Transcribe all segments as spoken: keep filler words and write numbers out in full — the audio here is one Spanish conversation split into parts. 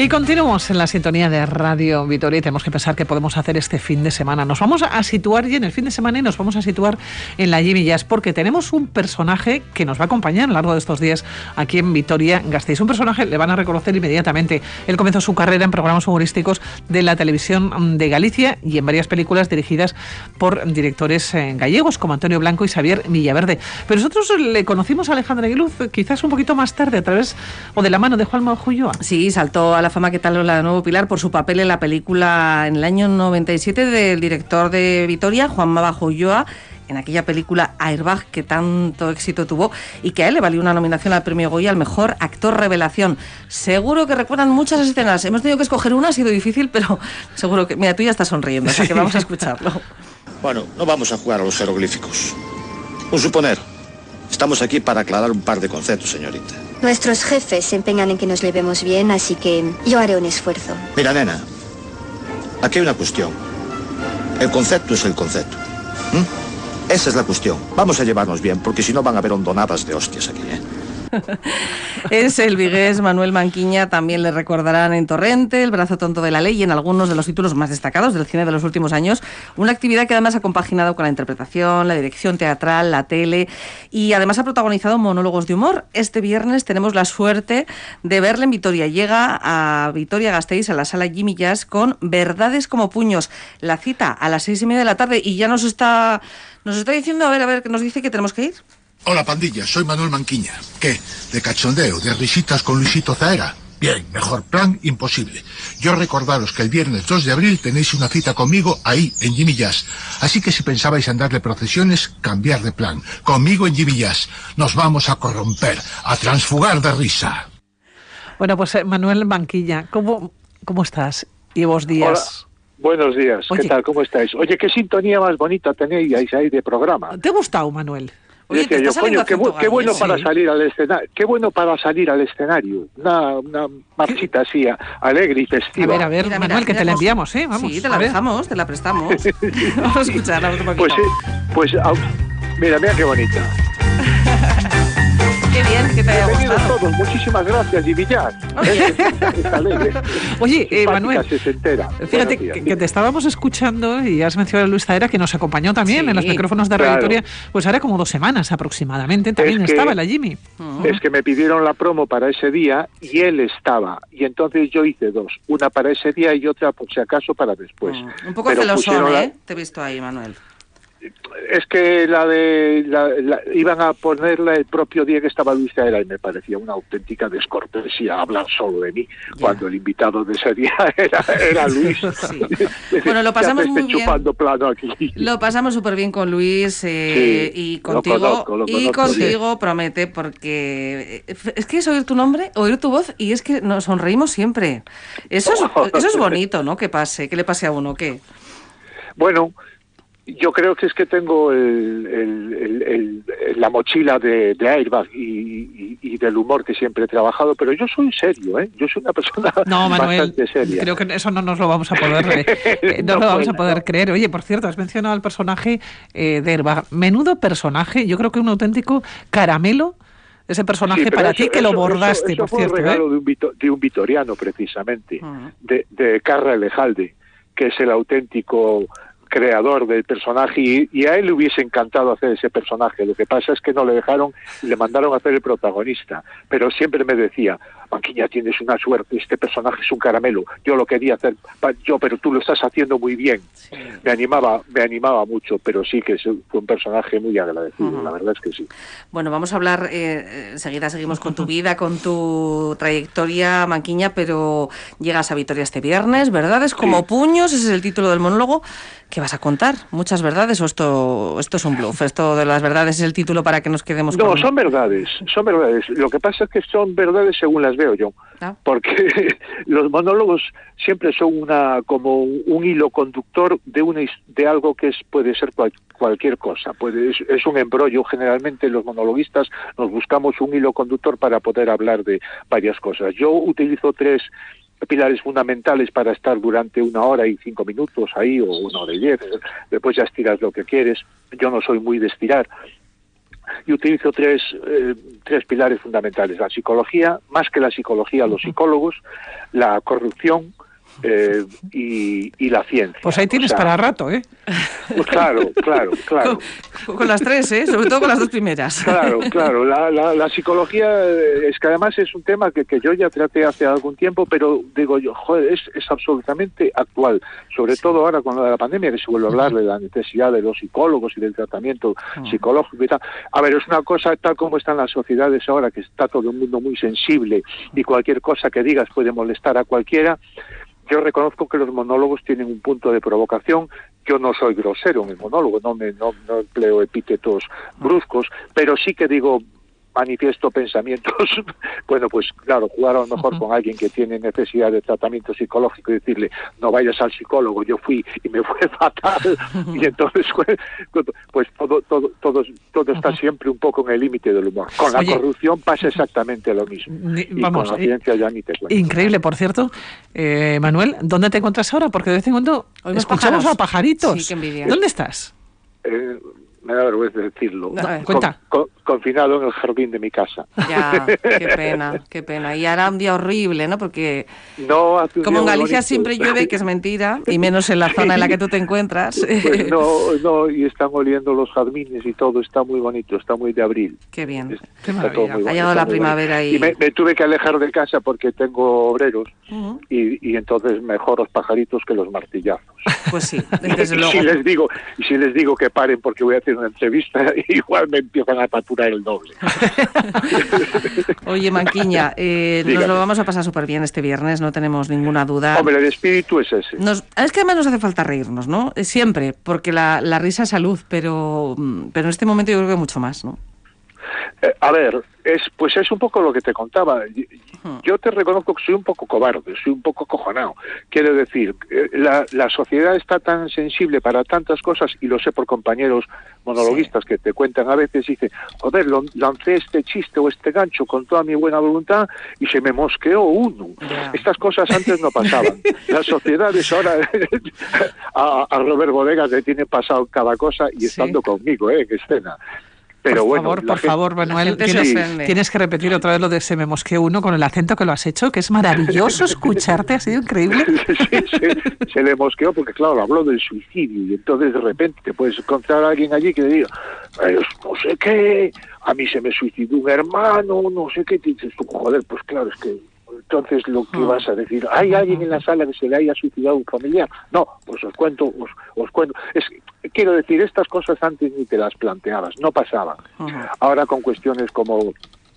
Y continuamos en la sintonía de Radio Vitoria y tenemos que pensar qué podemos hacer este fin de semana. Nos vamos a situar ya en el fin de semana y nos vamos a situar en la Jimmy Jazz porque tenemos un personaje que nos va a acompañar a lo largo de estos días aquí en Vitoria-Gasteiz. Un personaje le van a reconocer inmediatamente. Él comenzó su carrera en programas humorísticos de la televisión de Galicia y en varias películas dirigidas por directores gallegos como Antonio Blanco y Xavier Villaverde. Pero nosotros le conocimos a Alejandra Aguiluz quizás un poquito más tarde a través o de la mano de Juanma Ulloa. Sí, saltó a la fama, ¿qué tal la de Nuevo Pilar?, por su papel en la película en el año noventa y siete del director de Vitoria, Juanma Ulloa, en aquella película Airbag que tanto éxito tuvo y que a él le valió una nominación al premio Goya al mejor actor revelación. Seguro que recuerdan muchas escenas. Hemos tenido que escoger una, ha sido difícil, pero seguro que... Mira, tú ya estás sonriendo, o sea que vamos a escucharlo. Bueno, no vamos a jugar a los jeroglíficos. Un suponer. Estamos aquí para aclarar un par de conceptos, señorita. Nuestros jefes se empeñan en que nos llevemos bien, así que yo haré un esfuerzo. Mira, nena, aquí hay una cuestión. El concepto es el concepto. ¿Mm? Esa es la cuestión. Vamos a llevarnos bien, porque si no van a haber hondonadas de hostias aquí, ¿eh? Es el vigués Manuel Manquiña, también le recordarán en Torrente, El brazo tonto de la ley y en algunos de los títulos más destacados del cine de los últimos años. Una actividad que además ha compaginado con la interpretación, la dirección teatral, la tele y además ha protagonizado monólogos de humor. Este viernes tenemos la suerte de verle en Vitoria. Llega a Vitoria-Gasteiz, a la sala Jimmy Jazz, con Verdades como puños. La cita a las seis y media de la tarde y ya nos está, nos está diciendo, a ver, a ver, ¿qué nos dice que tenemos que ir? Hola, pandilla, soy Manuel Manquiña. ¿Qué? ¿De cachondeo? ¿De risitas con Luisito Zaera? Bien, mejor plan imposible. Yo recordaros que el viernes dos de abril tenéis una cita conmigo ahí, en Jimmy Jazz. Así que si pensabais en darle procesiones, cambiar de plan. Conmigo en Jimmy Jazz. Nos vamos a corromper, a transfugar de risa. Bueno, pues eh, Manuel Manquiña, ¿cómo, cómo estás? Y vos días. Hola. Buenos días. Oye. ¿Qué tal? ¿Cómo estáis? Oye, qué sintonía más bonita tenéis ahí de programa. ¿Te ha gustado, Manuel? Oye, yo, coño, qué, bu- qué bueno sí. para salir al escenario, qué bueno para salir al escenario, una, una marchita así alegre y festiva. A ver, a ver, mira, Manuel, mira, que mira, te la enviamos, ¿eh? Vamos. Sí, te la dejamos, te la prestamos. Vamos a escucharla un poquito. Pues, pues, mira, mira qué bonita. Qué bien, que te haya Bienvenidos gustado. todos, muchísimas gracias, Jimmy Jazz. Oye, eh, Manuel, sesentera. fíjate que, que te estábamos escuchando y has mencionado a Luis Zaera, que nos acompañó también sí, en los micrófonos de Radio Vitoria, claro. Pues ahora como dos semanas aproximadamente, también es estaba que, la Jimmy. Uh-huh. Es que me pidieron la promo para ese día y él estaba, y entonces yo hice dos, una para ese día y otra por si acaso para después. Uh-huh. Un poco celosón, ¿eh? La... Te he visto ahí, Manuel. Es que la de la, la, iban a ponerla el propio día que estaba Luis Zaera y me parecía una auténtica descortesía hablar solo de mí yeah. cuando el invitado de ese día era, era Luis. Sí. Bueno, lo pasamos muy bien. Chupando plano aquí. Lo pasamos súper bien con Luis eh, sí, y contigo lo conozco, lo y contigo bien. Promete, porque es que es oír tu nombre, oír tu voz y es que nos sonreímos siempre. Eso es, eso es bonito, ¿no? Que pase, que le pase a uno, ¿qué? Bueno. Yo creo que es que tengo el, el, el, el, la mochila de, de Airbag y, y, y del humor que siempre he trabajado, pero yo soy serio, ¿eh? Yo soy una persona no, Manuel, bastante seria. Creo que eso no nos lo vamos a poder, eh, no, no lo vamos a poder no. creer. Oye, por cierto, has mencionado al personaje eh, de Airbag. Menudo personaje, yo creo que un auténtico caramelo. Ese personaje sí, para eso, ti que eso, lo bordaste, eso, eso por fue cierto. un regalo ¿eh? de, un vito, de un vitoriano, precisamente, uh-huh. de, de Carra Elejalde, que es el auténtico creador del personaje y, y a él le hubiese encantado hacer ese personaje. Lo que pasa es que no le dejaron y le mandaron a hacer el protagonista, pero siempre me decía: Manquiña, tienes una suerte, este personaje es un caramelo, yo lo quería hacer yo, pero tú lo estás haciendo muy bien. Sí. Me animaba, me animaba mucho, pero sí que fue un personaje muy agradecido, uh-huh. la verdad es que sí. Bueno, vamos a hablar eh, enseguida, seguimos con tu vida, con tu trayectoria, Manquiña, pero llegas a Vitoria este viernes, Verdades como sí. puños, ese es el título del monólogo. ¿Qué vas a contar? ¿Muchas verdades o esto, esto es un bluff? ¿Esto de las verdades es el título para que nos quedemos con...? No, son verdades, son verdades. Lo que pasa es que son verdades según las veo yo. ¿Ah? Porque los monólogos siempre son una como un hilo conductor de una de algo que es puede ser cual, cualquier cosa. Puede, es, es un embrollo. Generalmente los monologuistas nos buscamos un hilo conductor para poder hablar de varias cosas. Yo utilizo tres pilares fundamentales para estar durante una hora y cinco minutos ahí, o una hora y diez, después ya estiras lo que quieres. Yo no soy muy de estirar. y utilizo tres, eh, tres pilares fundamentales. La psicología, más que la psicología, los psicólogos, la corrupción eh, y, y la ciencia. Pues ahí tienes o sea, para rato, ¿eh? Pues claro, claro, claro. Con, con las tres, ¿eh? Sobre todo con las dos primeras. Claro, claro. La, la, la psicología es que además es un tema que, que yo ya traté hace algún tiempo, pero digo yo, joder, es, es absolutamente actual. Sobre sí. todo ahora con la pandemia, que se vuelve a hablar de la necesidad de los psicólogos y del tratamiento oh. psicológico y tal. A ver, es una cosa tal como están las sociedades ahora, que está todo el mundo muy sensible y cualquier cosa que digas puede molestar a cualquiera. Yo reconozco que los monólogos tienen un punto de provocación. Yo no soy grosero en el monólogo, no me no, no empleo epítetos bruscos, pero sí que digo, manifiesto pensamientos. Bueno, pues claro, jugar a lo mejor uh-huh. con alguien que tiene necesidad de tratamiento psicológico y decirle, no vayas al psicólogo, yo fui y me fue fatal. Y entonces, pues, pues todo todo todo, todo está uh-huh. siempre un poco en el límite del humor. Con la Oye, corrupción pasa exactamente lo mismo. Ni, y vamos, con la ciencia ya ni te cuento. Increíble, por cierto. Eh, Manuel, ¿dónde te encuentras ahora? Porque de vez en cuando Oye, escuchamos pájaros. a pajaritos. Sí, qué envidia. ¿Dónde estás? Eh, me da vergüenza decirlo. No, cuenta. Con, con, confinado en el jardín de mi casa. Ya, qué pena, qué pena. Y hará un día horrible, ¿no? Porque no, hace un como en día Galicia bonito. Siempre llueve, que es mentira, y menos en la zona en la que tú te encuentras. Pues no, no, y están oliendo los jazmines y todo, está muy bonito, está muy de abril. Qué bien. Qué maravilla. Ha llegado la primavera y... y me, me tuve que alejar de casa porque tengo obreros uh-huh. y, y entonces mejor los pajaritos que los martillazos. Pues sí, desde luego. Y si les digo, y si les digo que paren porque voy a hacer una entrevista, igual me empiezan a facturar el doble. Oye, Manquiña, eh, nos lo vamos a pasar súper bien este viernes, no tenemos ninguna duda. Hombre, el espíritu es ese. Nos, es que además nos hace falta reírnos, ¿no? Siempre, porque la, la risa es salud, pero, pero en este momento yo creo que mucho más, ¿no? Eh, a ver, es pues es un poco lo que te contaba. Yo te reconozco que soy un poco cobarde, soy un poco cojonado. Quiero decir, eh, la, la sociedad está tan sensible para tantas cosas, y lo sé por compañeros monologuistas sí. que te cuentan a veces, y dicen, joder, lo, lancé este chiste o este gancho con toda mi buena voluntad y se me mosqueó uno. Yeah. Estas cosas antes no pasaban. Las sociedades ahora, a, a Robert Bodegas le tiene pasado cada cosa y estando sí. conmigo, eh, en escena. Pero por bueno, favor, por gente, favor, Manuel, tienes, tienes que repetir otra vez lo de se me mosqueó uno con el acento que lo has hecho, que es maravilloso escucharte, ha sido increíble. Sí, se, se le mosqueó porque, claro, habló del suicidio y entonces de repente te puedes encontrar a alguien allí que le diga, no sé qué, a mí se me suicidó un hermano, no sé qué, te dices tú, joder, pues claro, es que... Entonces, lo que vas a decir, ¿hay alguien en la sala que se le haya suicidado un familiar? No, pues os cuento, os, os cuento. Es, quiero decir, estas cosas antes ni te las planteabas, no pasaban. Uh-huh. Ahora con cuestiones como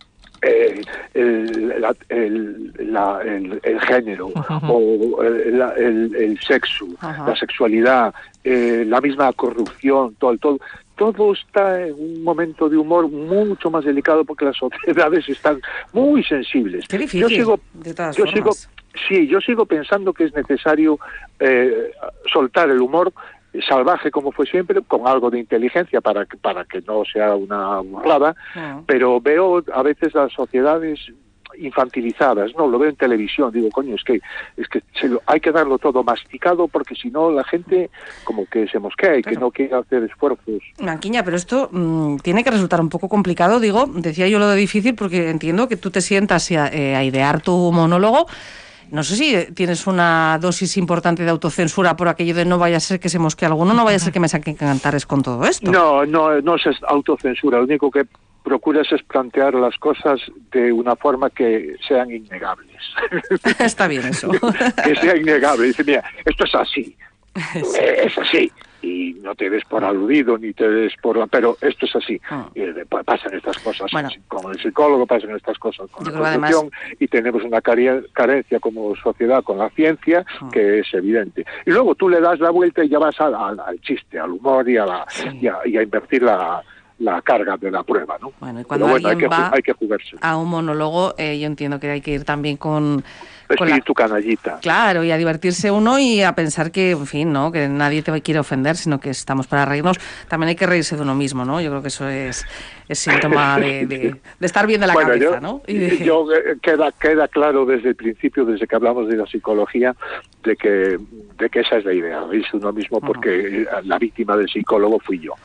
eh, el, la, el, la, el, el género, uh-huh. o el, el, el sexo, uh-huh. la sexualidad, eh, la misma corrupción, todo, todo. Todo está en un momento de humor mucho más delicado porque las sociedades están muy sensibles. Qué difícil, yo sigo, de todas yo formas. Sigo, sí, yo sigo pensando que es necesario eh, soltar el humor salvaje como fue siempre, con algo de inteligencia para que, para que no sea una burrada, no. Pero veo a veces las sociedades infantilizadas, no, lo veo en televisión, digo, coño, es que es que se lo, hay que darlo todo masticado porque si no la gente como que se mosquea y claro. que no quiere hacer esfuerzos. Manquiña, pero esto mmm, tiene que resultar un poco complicado, digo, decía yo lo de difícil porque entiendo que tú te sientas a, eh, a idear tu monólogo. No sé si tienes una dosis importante de autocensura por aquello de no vaya a ser que se mosquee alguno, no vaya a ser que me saquen cantares con todo esto. No, no, no es autocensura, lo único que procuras es plantear las cosas de una forma que sean innegables. Está bien eso. Que sea innegable. Dice, mira, esto es así. Sí. Es así. Y no te des por aludido, ni te des por... La, pero esto es así. Oh. Y pasan estas cosas. Bueno, como el psicólogo pasan estas cosas con la corrupción. Además... Y tenemos una carencia como sociedad con la ciencia oh. que es evidente. Y luego tú le das la vuelta y ya vas al, al, al chiste, al humor y a, la, sí. y a, y a invertir la... la carga de la prueba, ¿no? Bueno, y cuando bueno, alguien hay que, va hay que jugarse. a un monólogo, eh, yo entiendo que hay que ir también con... espíritu con la... canallita. Claro, y a divertirse uno y a pensar que, en fin, ¿no? Que nadie te quiere ofender, sino que estamos para reírnos. También hay que reírse de uno mismo, ¿no? Yo creo que eso es, es síntoma de, de, de estar bien de la bueno, cabeza, yo, ¿no? Y de... yo, queda, queda claro desde el principio, desde que hablamos de la psicología, de que de que esa es la idea, reírse uno mismo porque uh-huh. la víctima del psicólogo fui yo.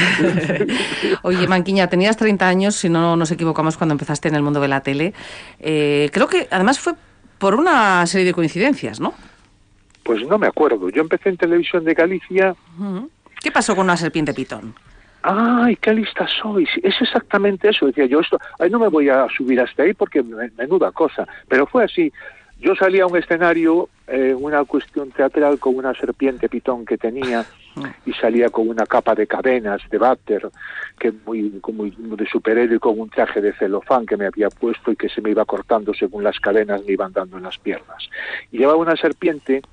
Oye, Manquiña, tenías treinta años, si no nos equivocamos, cuando empezaste en el mundo de la tele. Eh, creo que además fue por una serie de coincidencias, ¿no? Pues no me acuerdo. Yo empecé en Televisión de Galicia. Uh-huh. ¿Qué pasó con Una serpiente pitón? ¡Ay, qué lista sois! Es exactamente eso. Decía yo, esto, ay, no me voy a subir hasta ahí porque menuda cosa. Pero fue así. Yo salía a un escenario, eh, una cuestión teatral con una serpiente pitón que tenía, y salía con una capa de cadenas, de váter, que muy, muy de superhéroe, con un traje de celofán que me había puesto y que se me iba cortando según las cadenas me iban dando en las piernas. Y llevaba una serpiente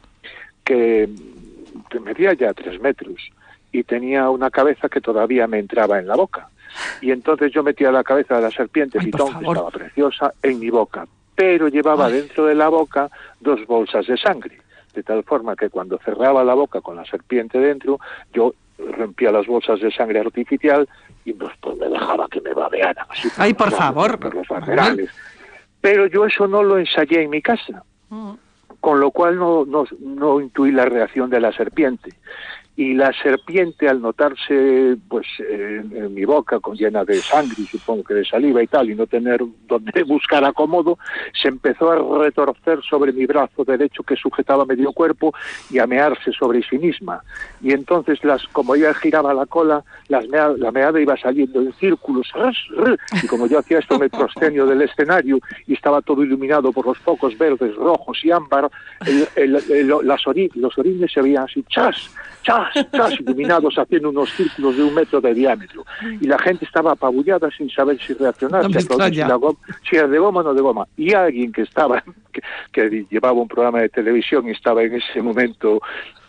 que medía ya tres metros y tenía una cabeza que todavía me entraba en la boca. Y entonces yo metía la cabeza de la serpiente Ay, pitón, que estaba preciosa, en mi boca. Pero llevaba Ay. dentro de la boca dos bolsas de sangre, de tal forma que cuando cerraba la boca con la serpiente dentro, yo rompía las bolsas de sangre artificial y pues, pues me dejaba que me babearan. Así, Ay, por los, favor. Por los laterales. Pero yo eso no lo ensayé en mi casa, uh-huh. con lo cual no, no, no intuí la reacción de la serpiente. Y la serpiente, al notarse pues en, en mi boca con llena de sangre y supongo que de saliva y tal, y no tener donde buscar acomodo, se empezó a retorcer sobre mi brazo derecho que sujetaba medio cuerpo y a mearse sobre sí misma. Y entonces, las como ella giraba la cola, las mea, la meada iba saliendo en círculos, y como yo hacía esto en el proscenio del escenario y estaba todo iluminado por los focos verdes, rojos y ámbar, el, el, el, las ori, los orines se veían así, chas, chas, chas, iluminados haciendo unos círculos de un metro de diámetro. Y la gente estaba apabullada sin saber si reaccionar, no si, si, la goma, si era de goma o no de goma. Y alguien que estaba, que, que llevaba un programa de televisión y estaba en ese momento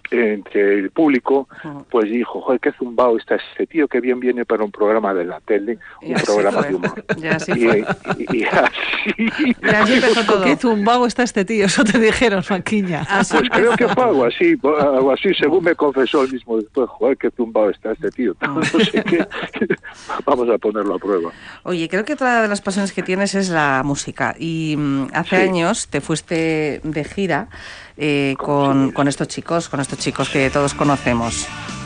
entre el público, pues dijo, joder, qué zumbao está este tío, que bien viene para un programa de la tele, un programa de humor. Ya así y, fue. Y, y, y así... Y así empezó todo. Qué zumbao está este tío, eso te dijeron, Manquiña. Pues creo que fue algo así, algo así, según me confesó el mismo después, joder, qué zumbao está este tío. No sé qué. Vamos a ponerlo a prueba. Oye, creo que otra de las pasiones que tienes es la música, y um, hace sí. años te fuiste de gira Eh, con, con estos chicos, con estos chicos que todos conocemos.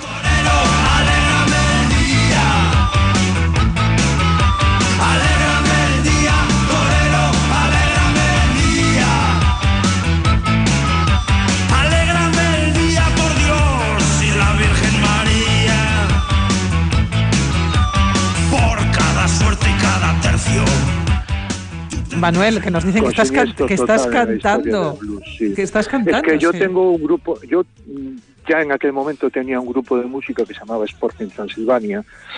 Manuel, que nos dicen que estás, can que estás cantando, blues, sí. que estás cantando. Es que yo sí. tengo un grupo, yo ya en aquel momento tenía un grupo de música que se llamaba Sporting Transilvania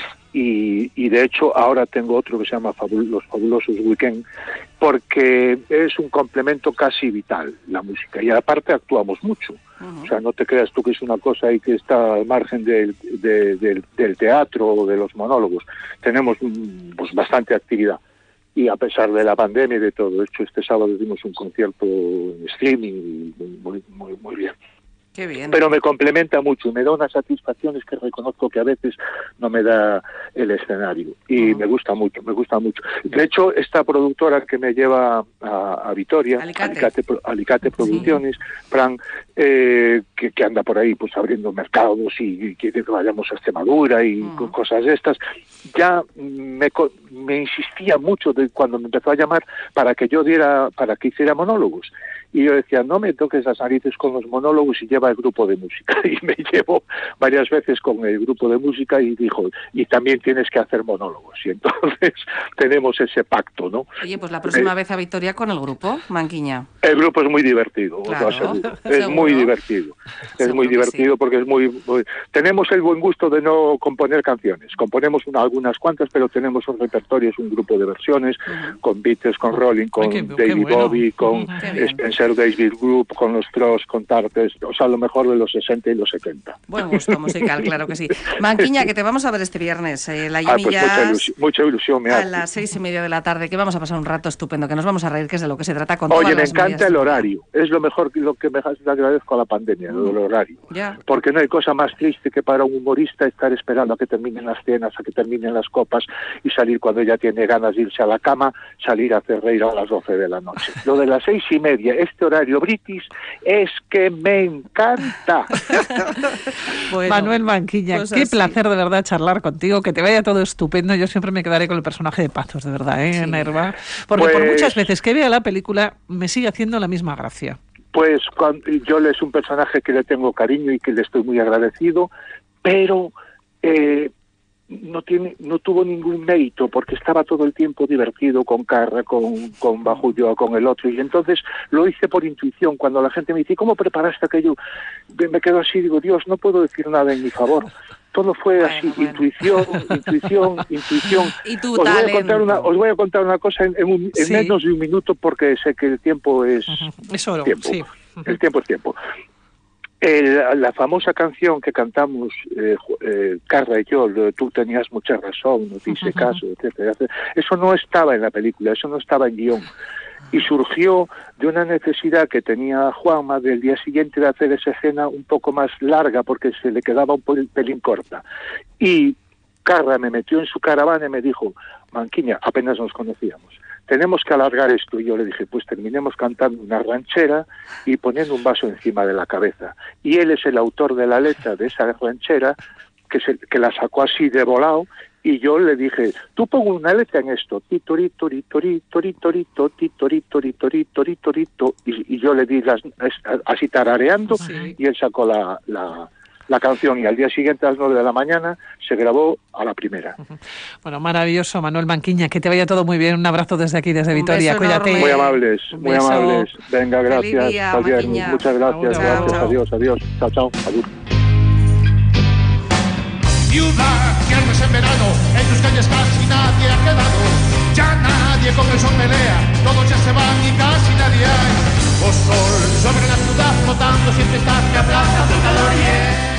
y, y de hecho ahora tengo otro que se llama Fabul Los Fabulosos Weekend, porque es un complemento casi vital la música y aparte actuamos mucho. Uh-huh. O sea, no te creas tú que es una cosa ahí que está al margen del, de, del, del teatro o de los monólogos. Tenemos pues bastante actividad. Y a pesar de la pandemia y de todo, de hecho este sábado dimos un concierto en streaming muy, muy, muy bien. Qué bien. Pero me complementa mucho y me da unas satisfacciones que reconozco que a veces no me da el escenario. Y uh-huh. me gusta mucho, me gusta mucho. De hecho, esta productora que me lleva a, a Vitoria, Alicate, Alicate, Alicate Producciones, sí. Fran, eh, que, que anda por ahí pues abriendo mercados y, y quiere que vayamos a Extremadura y uh-huh. cosas de estas, ya me, me insistía mucho de cuando me empezó a llamar para que yo diera, para que hiciera monólogos. Y yo decía, no me toques las narices con los monólogos y lleva el grupo de música. Y me llevo varias veces con el grupo de música y dijo, y también tienes que hacer monólogos. Y entonces tenemos ese pacto, ¿no? Oye, pues la próxima eh, vez a Vitoria con el grupo, Manquiña. El grupo es muy divertido, claro, os lo aseguro. Es ¿seguro? Muy divertido. Es seguro muy divertido sí. porque es muy, muy... Tenemos el buen gusto de no componer canciones. Componemos una, algunas cuantas, pero tenemos un repertorio, es un grupo de versiones, uh-huh. con Beatles, con Rolling, con Ay, qué, David qué bueno. Bowie, con uh-huh. Spencer David Group, con los Tross, con Tartes, o sea, lo mejor de los sesenta y los setenta. Buen gusto musical, claro que sí. Manquiña, que te vamos a ver este viernes, eh, la Jimmy ah, pues Jazz, mucha ilusión, mucha ilusión me a hace. las seis y media de la tarde, que vamos a pasar un rato estupendo, que nos vamos a reír, que es de lo que se trata con Oye, todas me las encanta el horario, es lo mejor, lo que me agradezco a la pandemia, mm. el horario. Ya. Porque no hay cosa más triste que para un humorista estar esperando a que terminen las cenas, a que terminen las copas y salir cuando ya tiene ganas de irse a la cama, salir a hacer reír a las doce de la noche. Lo de las seis y media, este horario british es que me encanta. Bueno, Manuel Manquiña, pues qué así. Placer de verdad charlar contigo, que te vaya todo estupendo. Yo siempre me quedaré con el personaje de Pazos, de verdad, ¿eh, sí. Nerva? Porque pues, por muchas veces que vea la película me sigue haciendo la misma gracia. Pues cuando, yo es un personaje que le tengo cariño y que le estoy muy agradecido, pero eh, no tiene, no tuvo ningún mérito porque estaba todo el tiempo divertido con Carra, con, con Bajullo, con el otro, y entonces lo hice por intuición. Cuando la gente me dice, ¿cómo preparaste aquello? Me quedo así, digo, Dios, no puedo decir nada en mi favor. Todo fue bueno, así, bueno. intuición, intuición, intuición. ¿Y tu os, voy a contar una, os voy a contar una cosa en, en, un, en sí. menos de un minuto porque sé que el tiempo es uh-huh. es oro, tiempo. Sí. Uh-huh. El tiempo es tiempo. El, la famosa canción que cantamos eh, eh, Carla y yo, tú tenías mucha razón, no te hice uh-huh. caso, etcétera. Eso no estaba en la película, eso no estaba en guión. Y surgió de una necesidad que tenía Juanma del día siguiente de hacer esa escena un poco más larga porque se le quedaba un pelín corta. Y Carra me metió en su caravana y me dijo, Manquiña, apenas nos conocíamos, tenemos que alargar esto. Y yo le dije, pues terminemos cantando una ranchera y poniendo un vaso encima de la cabeza. Y él es el autor de la letra de esa ranchera que, se, que la sacó así de volado. Y yo le dije, tú pon una letra en esto, titorito, torito, torito, titorito, torito, torito, y, y yo le di las, así tarareando, sí. y él sacó la, la, la canción, y al día siguiente a las nueve de la mañana se grabó a la primera. Bueno, maravilloso, Manuel Manquiña, que te vaya todo muy bien, un abrazo desde aquí, desde Vitoria, cuídate. Muy amables, muy amables, venga, gracias, día, muchas gracias, chao, gracias, chao. adiós, adiós, chao, chao, adiós. Ciudad, viernes en verano, en tus calles casi nadie ha quedado. Ya nadie con el sol pelea, todos ya se van y casi nadie hay. O sol sobre la ciudad flotando, siempre estás que aplaza tu calor y es